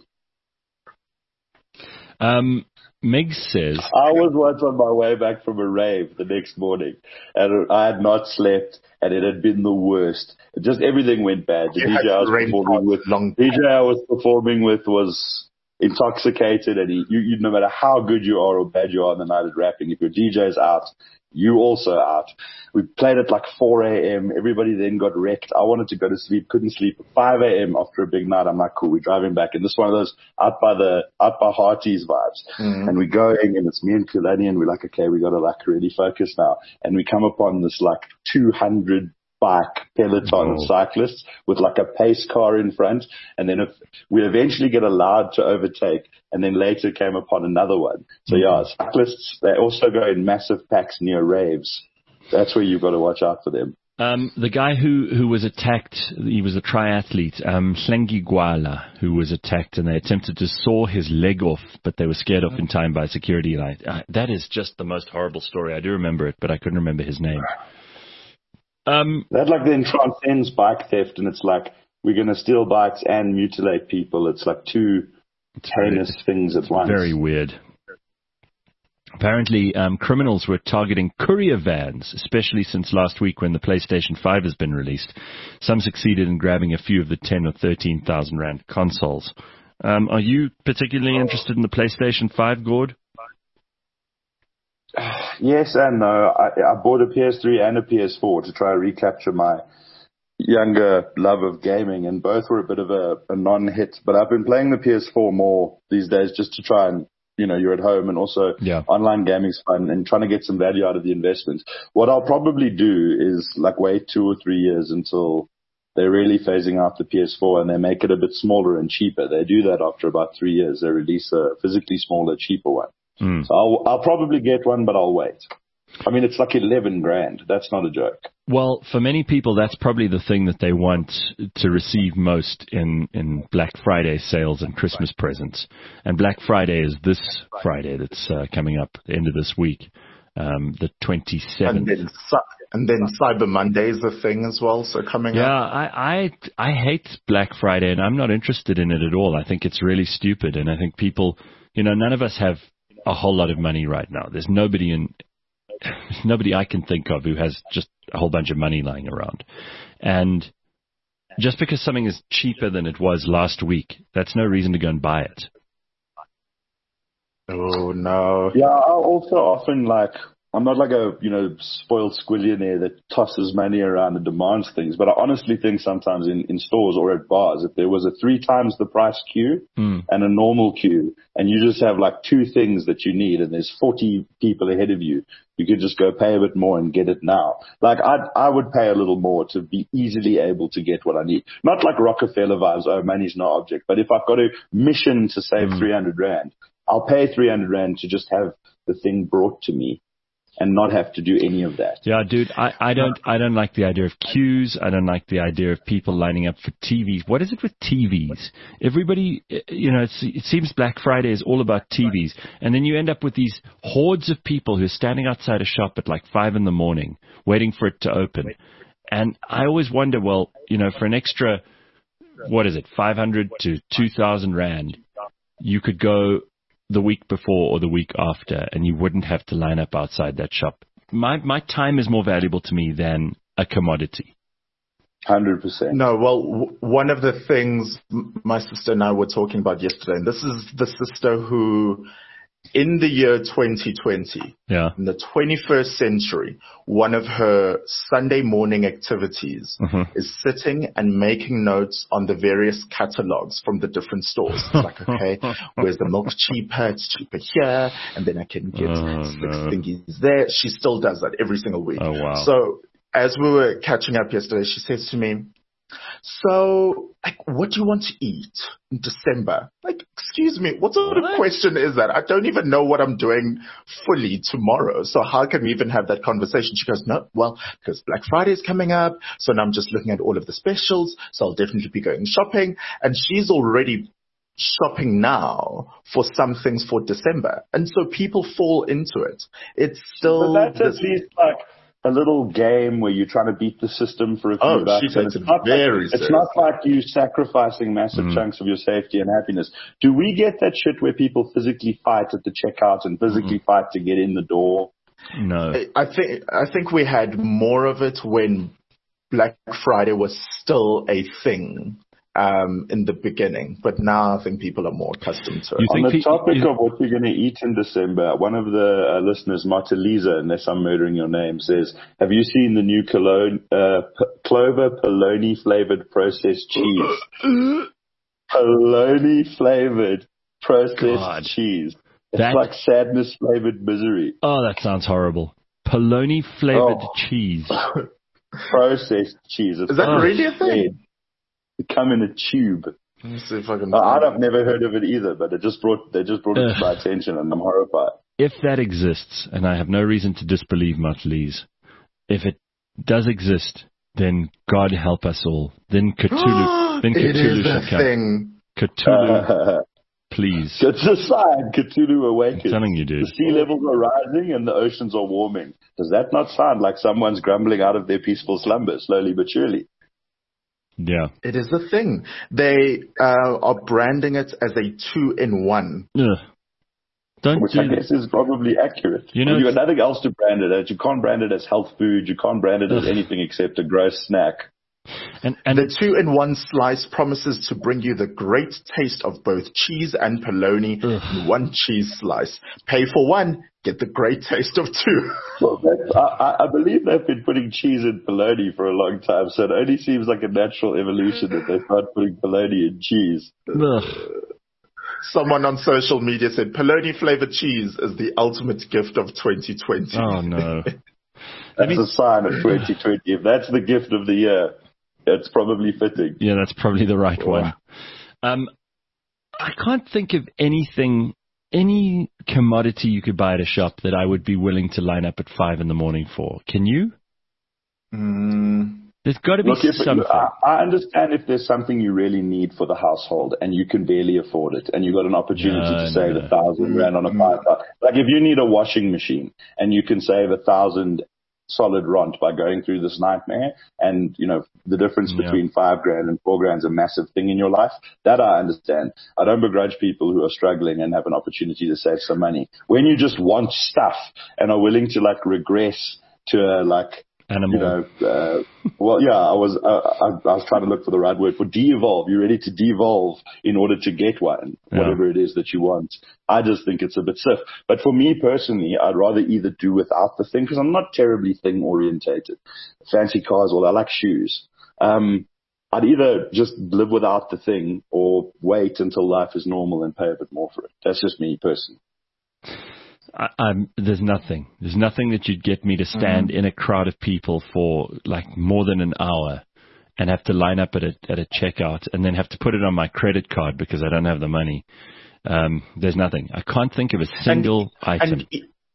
Meg says, I was once on my way back from a rave the next morning, and I had not slept, and it had been the worst. Just everything went bad. The DJ I was performing with was intoxicated, and you no matter how good you are or bad you are on the night of rapping, if your DJ's out, you also out. We played at like 4 a.m. Everybody then got wrecked. I wanted to go to sleep, couldn't sleep. 5 a.m. after a big night, I'm like, cool, we're driving back. And this is one of those out by Hearties vibes. And we're going, and it's me and Kulani, and we're like, okay, we got to like really focus now. And we come upon this like 200 bike peloton cyclists with like a pace car in front, and then if we eventually get allowed to overtake, and then later came upon another one. So yeah, cyclists, they also go in massive packs near raves. That's where you've got to watch out for them. The guy who was attacked, he was a triathlete, Hlengi Gwala, who was attacked, and they attempted to saw his leg off, but they were scared off in time by a security light. That is just the most horrible story. I do remember it, but I couldn't remember his name. That like then transcends bike theft, and it's like we're going to steal bikes and mutilate people. It's like two heinous things at once. Very weird. Apparently, criminals were targeting courier vans, especially since last week when the PlayStation 5 has been released. Some succeeded in grabbing a few of the 10 or 13,000 rand consoles. Are you particularly interested in the PlayStation 5, Gord? Yes and no. I bought a PS3 and a PS4 to try to recapture my younger love of gaming, and both were a bit of a non-hit. But I've been playing the PS4 more these days just to try and, you're at home, and also online gaming's fun, and trying to get some value out of the investment. What I'll probably do is like wait 2 or 3 years until they're really phasing out the PS4 and they make it a bit smaller and cheaper. They do that after about 3 years. They release a physically smaller, cheaper one. So I'll probably get one, but I'll wait. I mean, it's like 11 grand. That's not a joke. Well, for many people, that's probably the thing that they want to receive most in Black Friday sales and Christmas presents. And Black Friday is this Friday that's coming up, the end of this week, the 27th. And then Cyber Monday is a thing as well, so coming up. Yeah, I hate Black Friday, and I'm not interested in it at all. I think it's really stupid, and I think people, none of us have a whole lot of money right now. There's nobody I can think of who has just a whole bunch of money lying around. And just because something is cheaper than it was last week, that's no reason to go and buy it. Oh, no. Yeah, I also often I'm not like a, spoiled squillionaire that tosses money around and demands things, but I honestly think sometimes in stores or at bars, if there was a 3 times the price queue and a normal queue, and you just have like 2 things that you need, and there's 40 people ahead of you, you could just go pay a bit more and get it now. Like I would pay a little more to be easily able to get what I need. Not like Rockefeller vibes, money's no object, but if I've got a mission to save 300 rand, I'll pay 300 rand to just have the thing brought to me and not have to do any of that. Yeah, dude, I don't like the idea of queues. I don't like the idea of people lining up for TVs. What is it with TVs? Everybody, it seems Black Friday is all about TVs. And then you end up with these hordes of people who are standing outside a shop at like 5 a.m, waiting for it to open. And I always wonder, well, for an extra, 500 to 2,000 rand, you could go the week before or the week after, and you wouldn't have to line up outside that shop. My time is more valuable to me than a commodity. 100%. No, well, one of the things my sister and I were talking about yesterday, and this is the sister who, in the year 2020, in the 21st century, one of her Sunday morning activities is sitting and making notes on the various catalogs from the different stores. It's like, okay, where's the milk cheaper? It's cheaper here. And then I can get 6 thingies there. She still does that every single week. Oh, wow. So as we were catching up yesterday, she says to me, So, like, what do you want to eat in December? Like, excuse me, what sort of question is that? I don't even know what I'm doing fully tomorrow. So how can we even have that conversation? She goes, no, well, because Black Friday is coming up. So now I'm just looking at all of the specials. So I'll definitely be going shopping. And she's already shopping now for some things for December. And so people fall into it. It's still... But that's at least like a little game where you're trying to beat the system for a few bucks. She takes it very seriously. It's not like you sacrificing massive chunks of your safety and happiness. Do we get that shit where people physically fight at the checkout and physically fight to get in the door? No. I think we had more of it when Black Friday was still a thing. In the beginning, but now I think people are more accustomed to it. On the topic of what you're going to eat in December, one of the listeners, Marta Lisa, unless I'm murdering your name, says, have you seen the new Clover Polony flavored processed cheese? Polony flavored processed cheese. It's like sadness flavored misery. Oh, that sounds horrible. Polony flavored cheese. Processed cheese. Is that really a thing? Come in a tube. Let me see if I can. I've never heard of it either, but they just brought it to my attention, and I'm horrified. If that exists, and I have no reason to disbelieve Martlese, if it does exist, then God help us all. Then Cthulhu. Then It Cthulhu is a should thing. Cthulhu, please. It's a sign. Cthulhu awakens. I'm telling you, dude. The sea levels are rising and the oceans are warming. Does that not sound like someone's grumbling out of their peaceful slumber, slowly but surely? Yeah. It is a thing. They are branding it as a 2-in-1. Which I guess is probably accurate. You know, you've got nothing else to brand it as. You can't brand it as health food. You can't brand it as anything except a gross snack. And the 2-in-1 slice promises to bring you the great taste of both cheese and polony in one cheese slice. Pay for one, get the great taste of two. Well, I believe they've been putting cheese in polony for a long time, so it only seems like a natural evolution that they start putting polony in cheese. Someone on social media said, polony flavored cheese is the ultimate gift of 2020. Oh, no. That's a sign of 2020. If that's the gift of the year, it's probably fitting. Yeah, that's probably the right one. I can't think of anything, any commodity you could buy at a shop that I would be willing to line up at 5 a.m. for. Can you? There's got to be something. I understand if there's something you really need for the household and you can barely afford it and you've got an opportunity to save 1,000 rand on a 5. Like if you need a washing machine and you can save 1,000 solid rand by going through this nightmare, and you know the difference between 5 grand and 4 grand is a massive thing in your life. That I understand. I don't begrudge people who are struggling and have an opportunity to save some money. When you just want stuff and are willing to like regress to animal. You know, I was trying to look for the right word for de-evolve. You're ready to devolve in order to get one, whatever it is that you want. I just think it's a bit stiff. But for me personally, I'd rather either do without the thing because I'm not terribly thing orientated. Fancy cars, I like shoes. I'd either just live without the thing or wait until life is normal and pay a bit more for it. That's just me personally. There's nothing that you'd get me to stand in a crowd of people for like more than an hour and have to line up at a checkout and then have to put it on my credit card because I don't have the money. There's nothing. I can't think of a single item.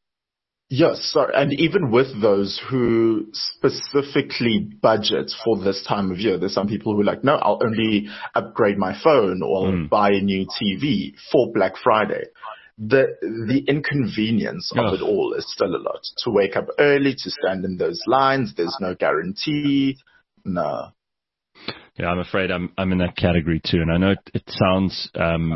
And even with those who specifically budget for this time of year, there's some people who are like, no, I'll only upgrade my phone or buy a new TV for Black Friday. The inconvenience of it all is still a lot. To wake up early, to stand in those lines, there's no guarantee. No. Yeah, I'm afraid I'm in that category too. And I know it sounds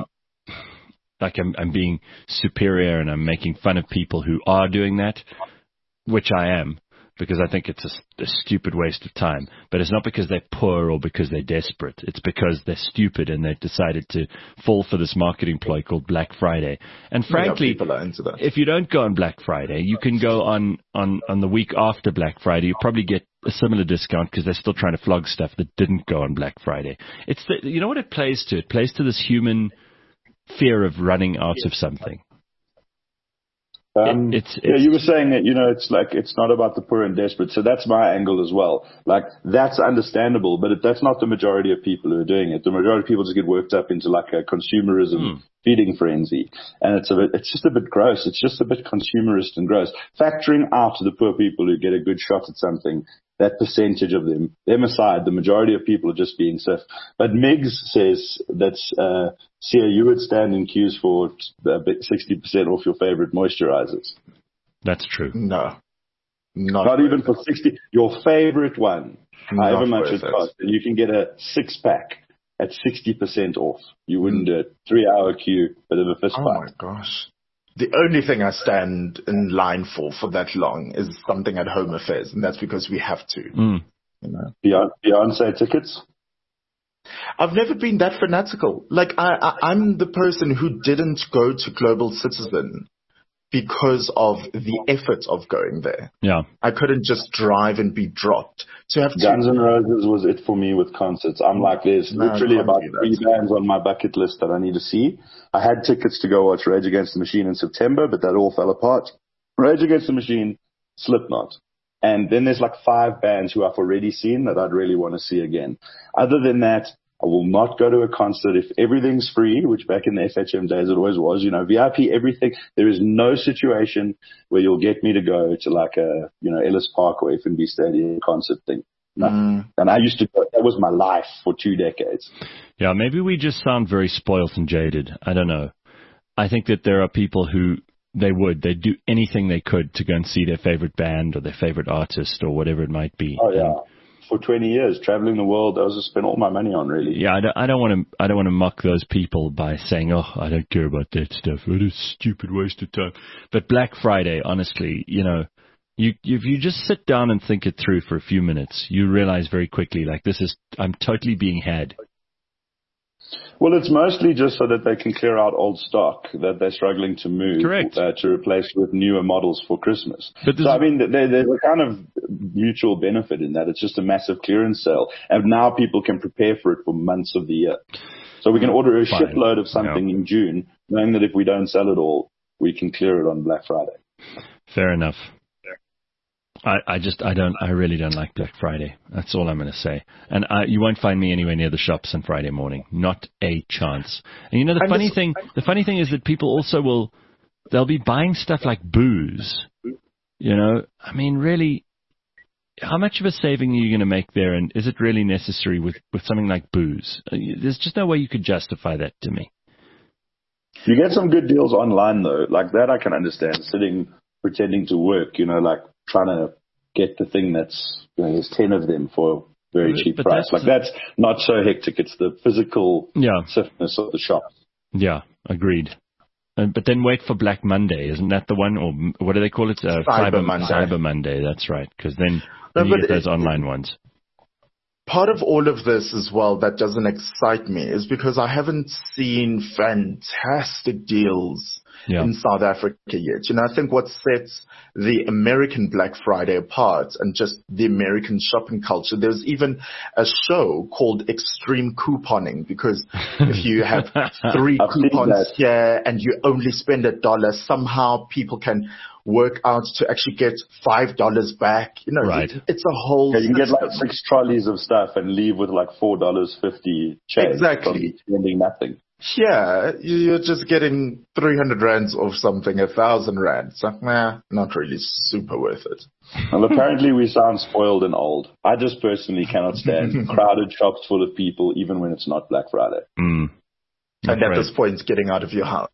like I'm being superior and I'm making fun of people who are doing that, which I am, because I think it's a stupid waste of time. But it's not because they're poor or because they're desperate. It's because they're stupid and they've decided to fall for this marketing ploy called Black Friday. And frankly, people are into that. If you don't go on Black Friday, you can go on the week after Black Friday. You probably get a similar discount because they're still trying to flog stuff that didn't go on Black Friday. It's you know what it plays to? It plays to this human fear of running out of something. You were saying that, it's like, it's not about the poor and desperate. So that's my angle as well. Like, that's understandable, but that's not the majority of people who are doing it. The majority of people just get worked up into like a consumerism feeding frenzy. And it's just a bit gross. It's just a bit consumerist and gross. Factoring out the poor people who get a good shot at something, that percentage of them aside, the majority of people are just being stiff. But Migs says that's, Sia, you would stand in queues for 60% off your favorite moisturizers. That's true. No. Not even for 60. Your favorite one, however much it costs. And you can get a 6-pack at 60% off. You wouldn't do it. 3-hour queue, bit of a fist fight. Oh my gosh. The only thing I stand in line for that long is something at Home Affairs, and that's because we have to. Beyonce tickets? I've never been that fanatical. Like, I'm the person who didn't go to Global Citizen because of the effort of going there. Yeah. I couldn't just drive and be dropped. To have Guns N' Roses was it for me with concerts. I'm like, there's literally about 3 bands on my bucket list that I need to see. I had tickets to go watch Rage Against the Machine in September, but that all fell apart. Rage Against the Machine, Slipknot. And then there's like 5 bands who I've already seen that I'd really want to see again. Other than that, I will not go to a concert if everything's free, which back in the FHM days it always was, VIP, everything. There is no situation where you'll get me to go to like a, Ellis Park or F&B Stadium concert thing. No. And I used to go, that was my life for 2 decades. Yeah, maybe we just sound very spoiled and jaded. I don't know. I think that there are people who they'd do anything they could to go and see their favorite band or their favorite artist or whatever it might be. Oh, yeah. For 20 years, traveling the world, that was to spend all my money on, really. Yeah, I don't want to mock those people by saying, oh, I don't care about that stuff. It is a stupid waste of time. But Black Friday, honestly, if you just sit down and think it through for a few minutes, you realize very quickly, like, I'm totally being had. Well, it's mostly just so that they can clear out old stock that they're struggling to move. Correct. To replace with newer models for Christmas. There's a kind of mutual benefit in that. It's just a massive clearance sale. And now people can prepare for it for months of the year. So we can order a shitload of something in June, knowing that if we don't sell it all, we can clear it on Black Friday. Fair enough. I really don't like Black Friday. That's all I'm going to say. And you won't find me anywhere near the shops on Friday morning. Not a chance. And the funny thing is that people also they'll be buying stuff like booze. I mean, really, how much of a saving are you going to make there? And is it really necessary with something like booze? There's just no way you could justify that to me. You get some good deals online though. Like that I can understand. Pretending to work, like trying to get the thing that's, there's 10 of them for a very cheap price. That's not so hectic. It's the physical stiffness of the shop. Yeah, agreed. But then wait for Black Monday. Isn't that the one? Or what do they call it? Cyber Monday. Cyber Monday, that's right. Because then you get those online ones. Part of all of this as well that doesn't excite me is because I haven't seen fantastic deals in South Africa yet. I think what sets the American Black Friday apart and just the American shopping culture, there's even a show called Extreme Couponing, because if you have 3 coupons here and you only spend $1, somehow people can work out to actually get $5 back. Right. It's a whole you can get like 6 trolleys of stuff and leave with like $4.50 change. Exactly. Spending nothing. Yeah, you're just getting 300 rands of something, 1,000 rands. So, not really super worth it. Well, apparently we sound spoiled and old. I just personally cannot stand crowded shops full of people, even when it's not Black Friday. And at this point, getting out of your house.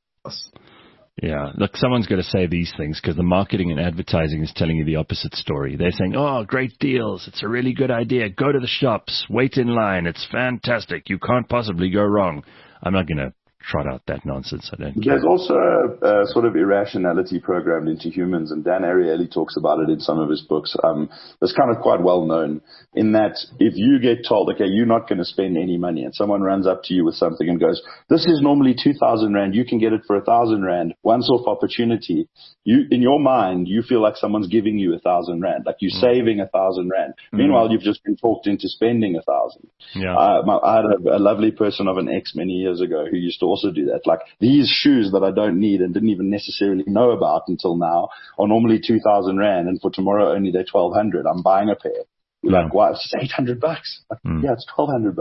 Yeah, look, someone's got to say these things because the marketing and advertising is telling you the opposite story. They're saying, oh, great deals. It's a really good idea. Go to the shops. Wait in line. It's fantastic. You can't possibly go wrong. I'm not going to trot out that nonsense. I don't care. There's also a sort of irrationality programmed into humans, and Dan Ariely talks about it in some of his books. That's kind of quite well known in that if you get told, okay, you're not going to spend any money, and someone runs up to you with something and goes, this is normally 2,000 Rand, you can get it for 1,000 Rand, once-off opportunity, in your mind, you feel like someone's giving you 1,000 Rand, like you're saving 1,000 Rand. Meanwhile, you've just been talked into spending 1,000. Yeah. I had a lovely person of an ex many years ago who used to also also do that. Like these shoes that I don't need and didn't even necessarily know about until now are normally 2,000 Rand, and for tomorrow only they're 1,200. I'm buying a pair. You're like, wow, it's $800. Like, yeah, it's $1,200.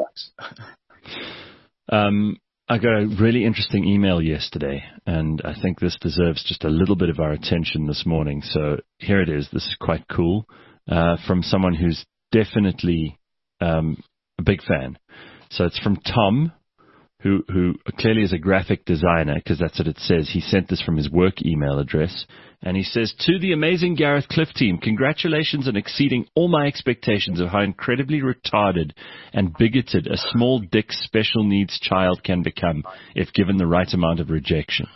I got a really interesting email yesterday, and I think this deserves just a little bit of our attention this morning. So here it is. This is quite cool, from someone who's definitely a big fan. So it's from Tom, who clearly is a graphic designer, because that's what it says. He sent this from his work email address. And he says, to the amazing Gareth Cliff team, congratulations on exceeding all my expectations of how incredibly retarded and bigoted a small dick special needs child can become if given the right amount of rejection.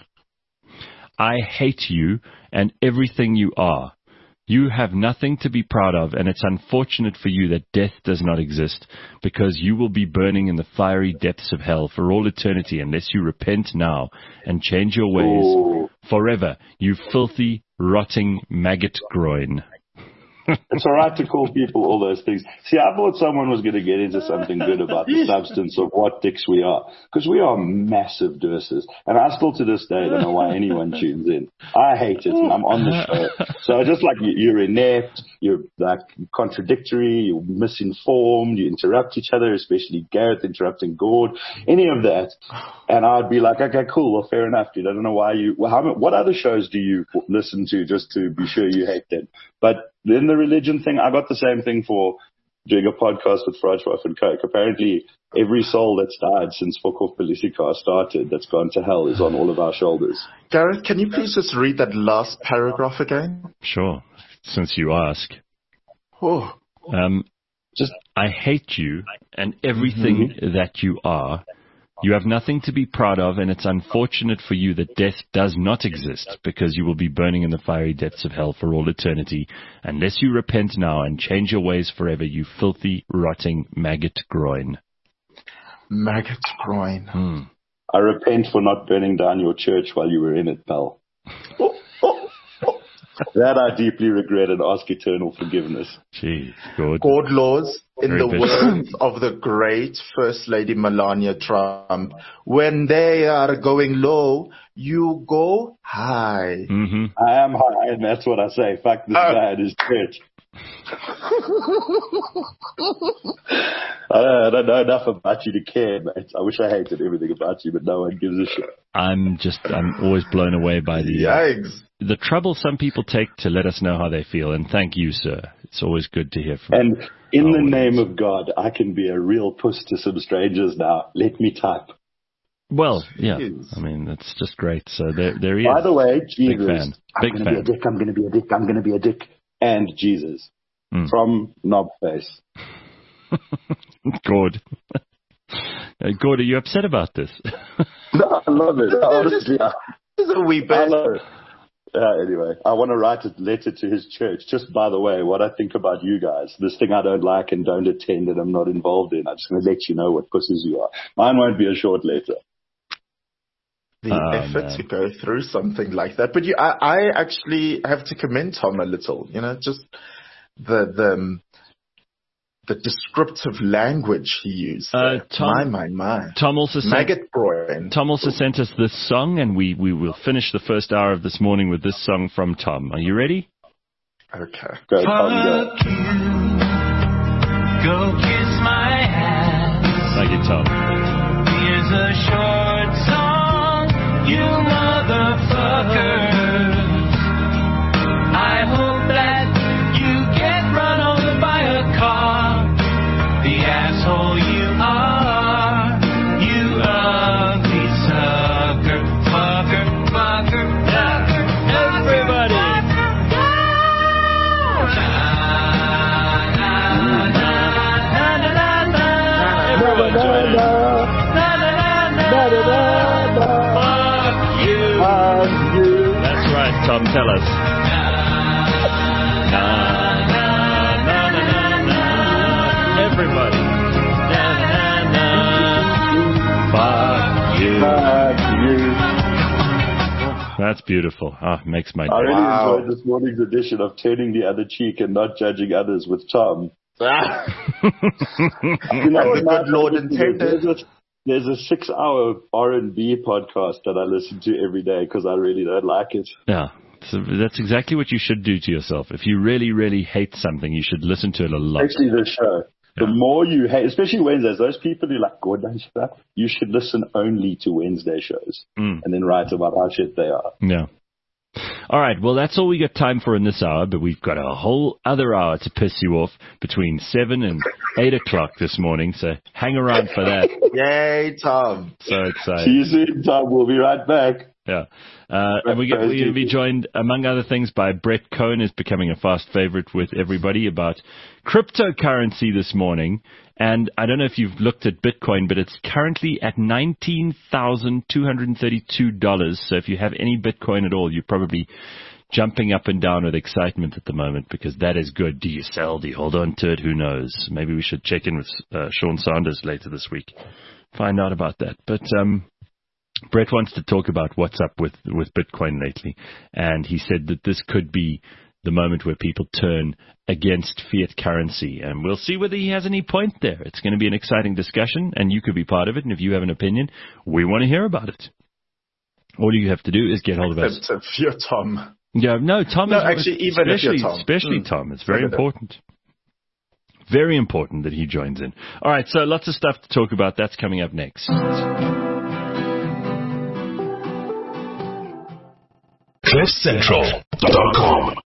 I hate you and everything you are. You have nothing to be proud of, and it's unfortunate for you that death does not exist, because you will be burning in the fiery depths of hell for all eternity unless you repent now and change your ways forever, you filthy, rotting maggot groin. It's all right to call people all those things. See, I thought someone was going to get into something good about the substance of what dicks we are, because we are massive deuces. And I still to this day don't know why anyone tunes in. I hate it, and I'm on the show. So just like you're inept, you're like contradictory, you're misinformed, you interrupt each other, especially Gareth interrupting Gord, any of that. And I'd be like, okay, cool, well, fair enough, dude. I don't know why what other shows do you listen to just to be sure you hate them? But then the religion thing, I got the same thing for doing a podcast with Vraatswife and Coke. Apparently, every soul that's died since Fokhof Politica started that's gone to hell is on all of our shoulders. Gareth, can you please just read that last paragraph again? Sure, since you ask. Oh. I hate you and everything that you are. You have nothing to be proud of, and it's unfortunate for you that death does not exist, because you will be burning in the fiery depths of hell for all eternity, unless you repent now and change your ways forever, you filthy, rotting maggot groin. Maggot groin. I repent for not burning down your church while you were in it, pal. That I deeply regret and ask eternal forgiveness. Gee, good. Gord Laws, in the words of the great First Lady Melania Trump, when they are going low, you go high. Mm-hmm. I am high, and that's what I say. Fuck this guy and his church. I don't know enough about you to care, mate. I wish I hated everything about you, but no one gives a shit. I'm always blown away by the trouble some people take to let us know how they feel, and thank you, sir. It's always good to hear from you. And in the name of God, I can be a real puss to some strangers now. Let me type. Well, yeah. I mean, that's just great. So there he is. By the way, Jesus. Big fan. I'm going to be a dick. I'm going to be a dick. I'm going to be a dick. And Jesus. From Knobface. Gord. Gord, are you upset about this? No, I love it. Honestly, It's a wee bit. I love it. Anyway, I want to write a letter to his church. Just by the way, what I think about you guys, this thing I don't like and don't attend and I'm not involved in, I'm just going to let you know what pussies you are. Mine won't be a short letter. The effort to go through something like that. But I actually have to commend Tom a little, just the descriptive language he used. Tom, my. Tom also maggot groin. Tom also sent us this song, and we will finish the first hour of this morning with this song from Tom. Are you ready? Okay. Go, Tom, go kiss my ass. Thank you, Tom. Here's a short song, you motherfuckers. I hope that you get run over by a car. The asshole you are, you ugly sucker, fucker, everybody. Everyone join in. That's right, Tom, tell us. Everybody. Fuck you. That's beautiful. Makes my day. I really enjoyed this morning's edition of Turning the Other Cheek and Not Judging Others with Tom. The good Lord intended. There's a 6-hour R&B podcast that I listen to every day because I really don't like it. Yeah. So that's exactly what you should do to yourself. If you really, really hate something, you should listen to it a lot. Especially the show. The more you hate, especially Wednesdays, those people who like Gordon stuff, you should listen only to Wednesday shows and then write about how shit they are. Yeah. All right. Well, that's all we got time for in this hour, but we've got a whole other hour to piss you off between 7 and 8 o'clock this morning. So hang around for that. Yay, Tom. So it's See you soon, Tom. We'll be right back. Yeah. And we're going to be joined, among other things, by Brett Cohen, is becoming a fast favorite with everybody, about cryptocurrency this morning. And I don't know if you've looked at Bitcoin, but it's currently at $19,232. So if you have any Bitcoin at all, you're probably jumping up and down with excitement at the moment, because that is good. Do you sell? Do you hold on to it? Who knows? Maybe we should check in with Sean Sanders later this week, find out about that. But Brett wants to talk about what's up with Bitcoin lately. And he said that this could be the moment where people turn against fiat currency. And we'll see whether he has any point there. It's going to be an exciting discussion, and you could be part of it. And if you have an opinion, we want to hear about it. All you have to do is get hold of us. If you're Tom. Yeah, no, Tom. No, actually, even if you're Tom. Especially Tom. It's very important. Very important that he joins in. All right, so lots of stuff to talk about. That's coming up next. CliffCentral.com